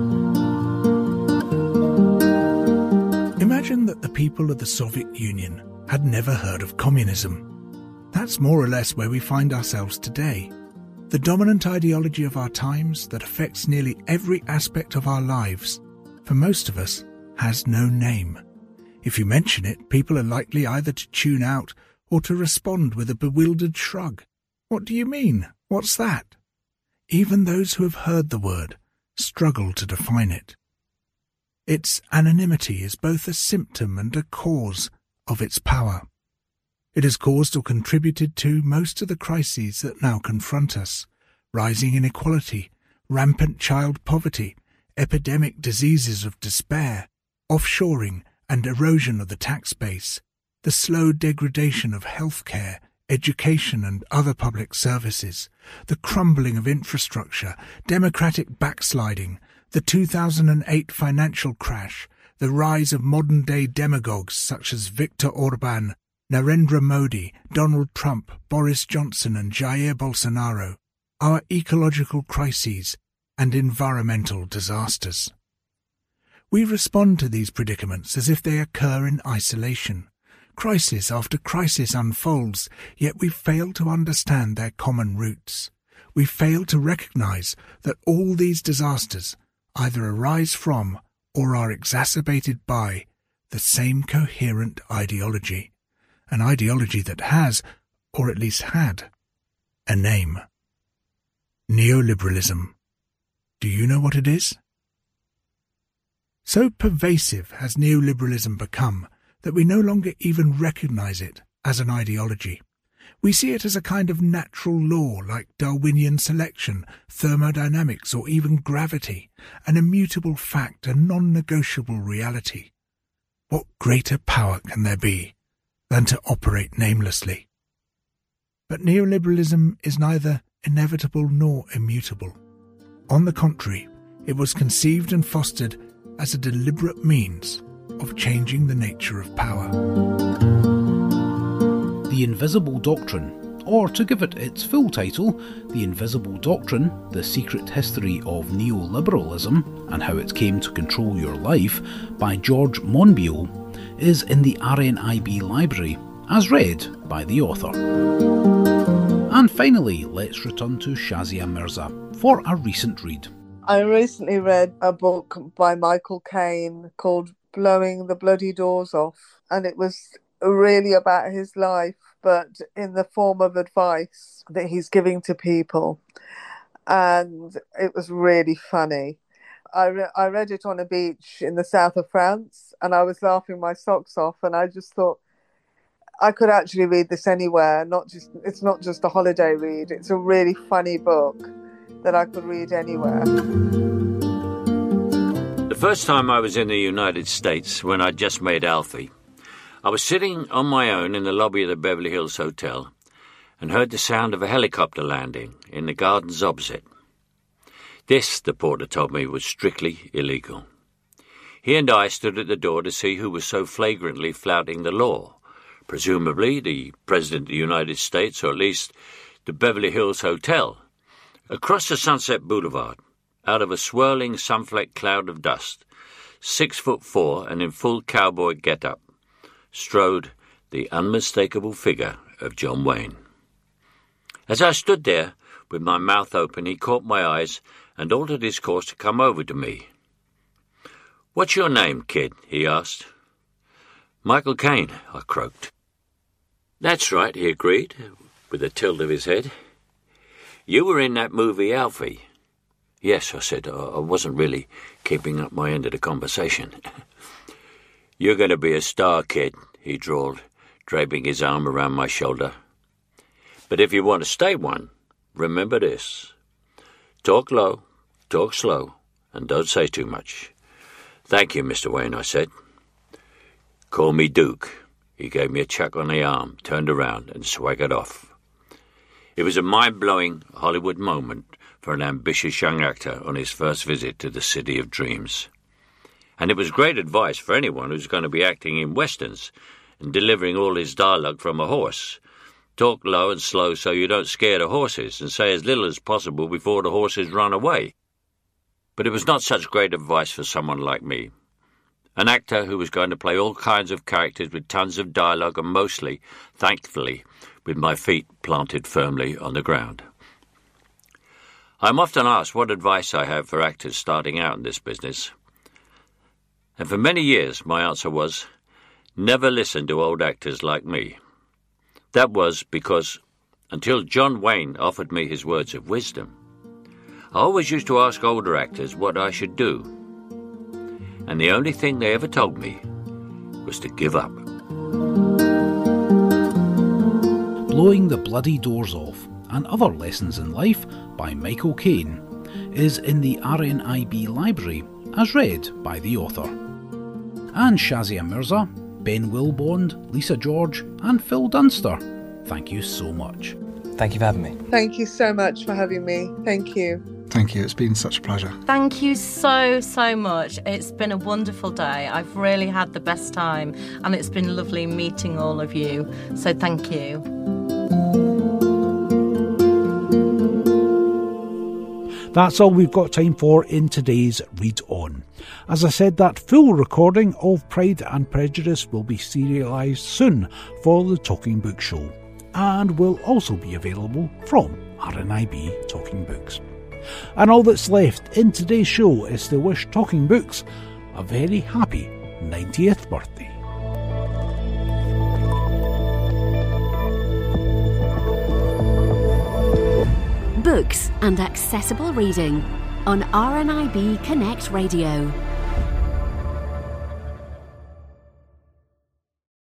Imagine that the people of the Soviet Union had never heard of communism. That's more or less where we find ourselves today. The dominant ideology of our times that affects nearly every aspect of our lives, for most of us, has no name. If you mention it, people are likely either to tune out or to respond with a bewildered shrug. What do you mean? What's that? Even those who have heard the word struggle to define it. Its anonymity is both a symptom and a cause of its power. It has caused or contributed to most of the crises that now confront us: rising inequality, rampant child poverty, epidemic diseases of despair, offshoring and erosion of the tax base, the slow degradation of healthcare, education and other public services, the crumbling of infrastructure, democratic backsliding, the two thousand eight financial crash, the rise of modern-day demagogues such as Viktor Orban, Narendra Modi, Donald Trump, Boris Johnson and Jair Bolsonaro, our ecological crises and environmental disasters. We respond to these predicaments as if they occur in isolation. Crisis after crisis unfolds, yet we fail to understand their common roots. We fail to recognize that all these disasters either arise from or are exacerbated by the same coherent ideology, an ideology that has, or at least had, a name. Neoliberalism. Do you know what it is? So pervasive has neoliberalism become that we no longer even recognize it as an ideology. We see it as a kind of natural law like Darwinian selection, thermodynamics, or even gravity, an immutable fact, a non-negotiable reality. What greater power can there be than to operate namelessly? But neoliberalism is neither inevitable nor immutable. On the contrary, it was conceived and fostered as a deliberate means of changing the nature of power. The Invisible Doctrine, or to give it its full title, The Invisible Doctrine, The Secret History of Neoliberalism and How It Came to Control Your Life, by George Monbiot, is in the R N I B library, as read by the author. And finally, let's return to Shazia Mirza for a recent read. I recently read a book by Michael Caine called Blowing the Bloody Doors Off, and it was really about his life, but in the form of advice that he's giving to people. And it was really funny. I, re- I read it on a beach in the south of France, and I was laughing my socks off, and I just thought I could actually read this anywhere. Not just it's not just a holiday read. It's a really funny book that I could read anywhere. The first time I was in the United States, when I'd just made Alfie, I was sitting on my own in the lobby of the Beverly Hills Hotel and heard the sound of a helicopter landing in the gardens opposite. This, the porter told me, was strictly illegal. He and I stood at the door to see who was so flagrantly flouting the law. Presumably the President of the United States, or at least the Beverly Hills Hotel. Across the Sunset Boulevard, out of a swirling sun-flecked cloud of dust, six foot four and in full cowboy get-up, strode the unmistakable figure of John Wayne. As I stood there, with my mouth open, he caught my eyes and altered his course to come over to me. "What's your name, kid?" he asked. "Michael Caine," I croaked. "That's right," he agreed, with a tilt of his head. "You were in that movie, Alfie." "Yes," I said. I wasn't really keeping up my end of the conversation. "You're going to be a star, kid," he drawled, draping his arm around my shoulder. "But if you want to stay one, remember this. Talk low, talk slow, and don't say too much." "Thank you, Mister Wayne," I said. "Call me Duke." He gave me a chuck on the arm, turned around, and swaggered off. It was a mind-blowing Hollywood moment for an ambitious young actor on his first visit to the City of Dreams. And it was great advice for anyone who's going to be acting in westerns and delivering all his dialogue from a horse. Talk low and slow so you don't scare the horses, and say as little as possible before the horses run away. But it was not such great advice for someone like me, an actor who was going to play all kinds of characters with tons of dialogue and mostly, thankfully, with my feet planted firmly on the ground. I'm often asked what advice I have for actors starting out in this business. And for many years my answer was, never listen to old actors like me. That was because, until John Wayne offered me his words of wisdom, I always used to ask older actors what I should do. And the only thing they ever told me was to give up. Blowing the Bloody Doors Off and Other Lessons in Life by Michael Caine is in the R N I B library as read by the author. And Shazia Mirza, Ben Wilbond, Lisa George and Phil Dunster, thank you so much. Thank you for having me. Thank you so much for having me. Thank you. Thank you. It's been such a pleasure. Thank you so, so much. It's been a wonderful day. I've really had the best time, and it's been lovely meeting all of you. So thank you. That's all we've got time for in today's Read On. As I said, that full recording of Pride and Prejudice will be serialised soon for the Talking Book Show, and will also be available from R N I B Talking Books. And all that's left in today's show is to wish Talking Books a very happy ninetieth birthday. Books and accessible reading on R N I B Connect Radio.